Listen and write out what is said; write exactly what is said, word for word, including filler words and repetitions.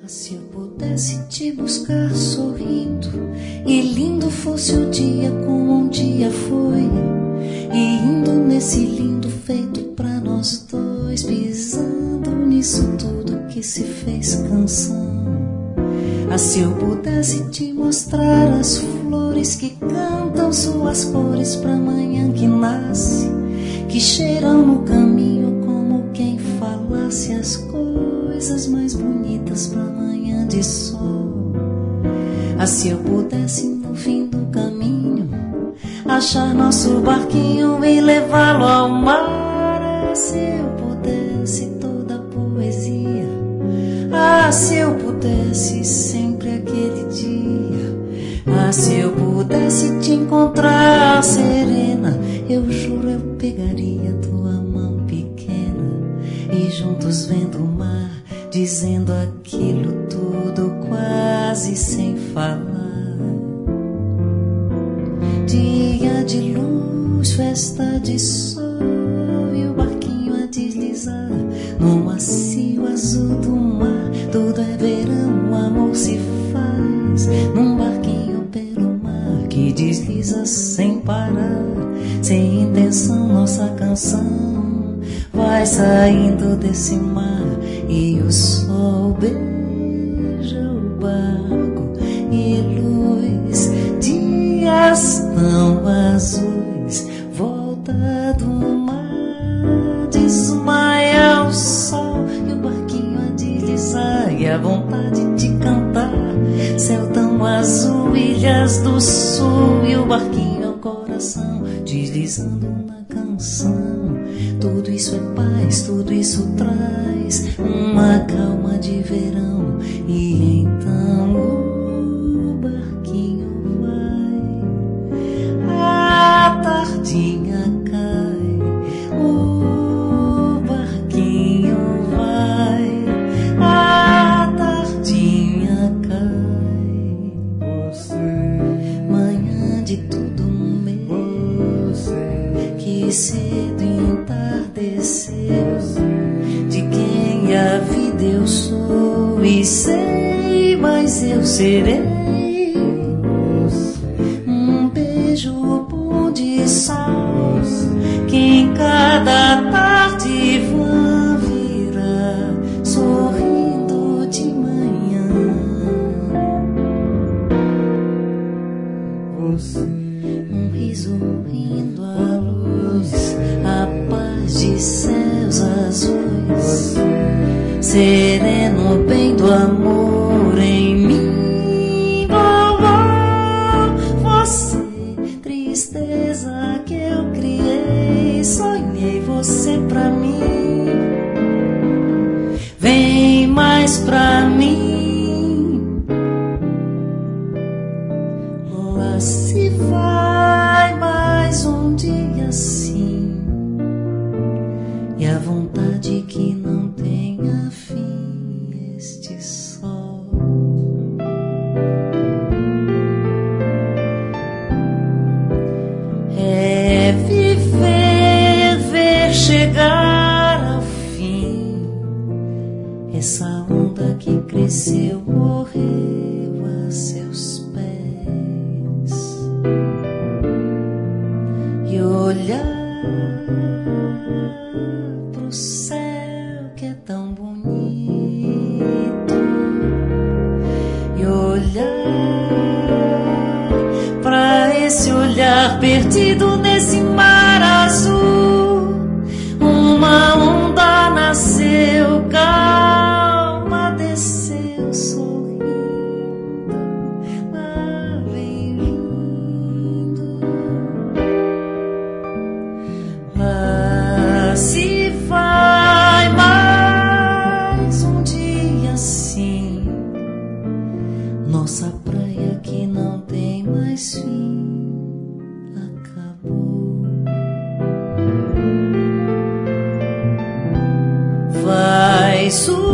Se eu pudesse te buscar sorrindo, e lindo fosse o dia como um dia foi, e indo nesse lindo feito pra nós dois, pisando nisso tudo que se fez canção. Ah, se eu pudesse te mostrar as flores que cantam suas cores pra manhã que nasce, que cheiram no caminho como quem falasse as coisas mais bonitas pra manhã de sol. Ah, se eu pudesse no fim do caminho achar nosso barquinho e levá-lo ao mar. Ah, se eu pudesse toda a poesia. Ah, se eu pudesse sempre aquele dia. Ah, se eu pudesse te encontrar serena, eu juro eu pegaria tua mão pequena e juntos vendo o mar, dizendo aquilo tudo quase sem falar. Dia de luz, festa de sol, e o barquinho a deslizar no macio azul do mar. Tudo é verão, o amor se faz num barquinho pelo mar que desliza sem parar, sem intenção. Nossa canção vai saindo desse mar e o sol beija o barco e luz, dias tão azuis, volta do mar, desmaia o sol e o barquinho a deslizar, e a vontade de cantar, céu tão azul, ilhas do sul, e o barquinho é o coração deslizando na canção. Tudo isso é paz, tudo isso traz uma calma de verão, e então o barquinho vai, a tardinha cai, o barquinho vai, a tardinha cai. Você, manhã de tudo no meio, você, que cedo entardeceu, de quem a vida eu sou e sei, mas eu serei um beijo bom de sol que em cada tarde vã virar, sorrindo de manhã. Você, um riso rindo à luz, a paz de céus azuis, sereno bem do amor em mim. Oh, oh, você, tristeza que eu criei, sonhei você pra mim. Vem mais pra mim. Lá se vai mais um dia assim, e a vontade que não tenha fim este sol. É viver, ver chegar ao fim, essa onda que cresceu, morreu a seus pés, e olhar pro céu que é tão bonito, e olhar pra esse olhar perdido nesse mar azul. Uma onda nasceu, calma desceu, sorrindo, lá vem vindo, lá se vai mais um dia assim, nossa praia que não tem mais fim acabou. Vai subir